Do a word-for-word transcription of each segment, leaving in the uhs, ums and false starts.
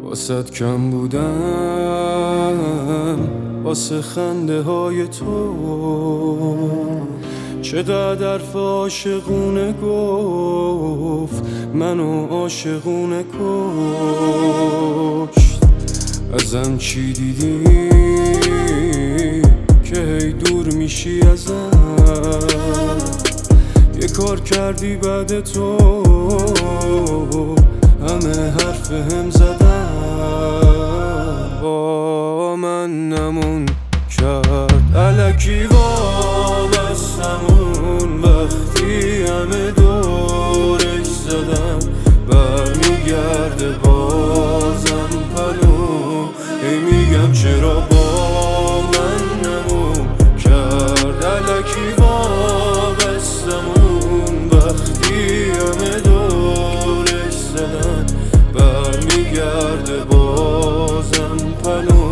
واسد کم بودم واسه خنده های تو، چقدر عاشقونه گفت منو عاشقونه کشت. ازم چی دیدی که هی دور میشی ازم؟ یه کار کردی بعد تو همه حرف هم زدن، با من نمون کرد الکی وابستمون. وقتی همه دورش زدن برمیگرده بازم پلو. ای میگم چرا با من نمون کرد الکی وابستمون. وقتی همه دورش زدن برمیگرده بازم پلو.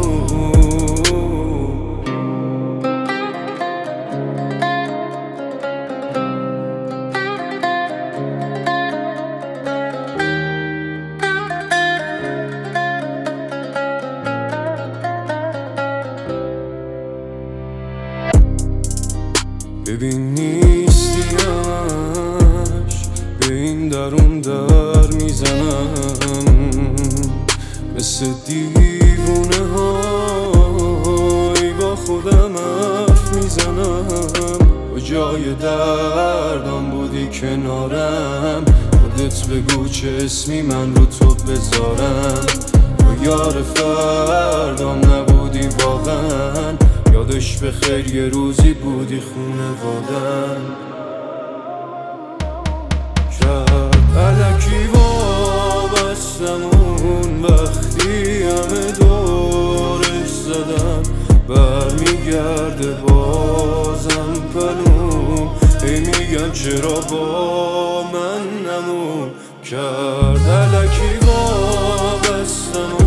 ببین نیستیش به این درون در میزنم، مثل دیوونه های با خودم حرف میزنم. کجای دردم بودی کنارم؟ خودت بگو چه اسمی من رو تو بذارم. تو یار فردام نبودی واقعا، یادش به خیر یه روزی بودی خونوادن. کرد الکی وابستمون. وقتی همه دورش زدن برمیگرده بازم پلو. ای میگم چرا با من نمون کرد الکی وابستمون.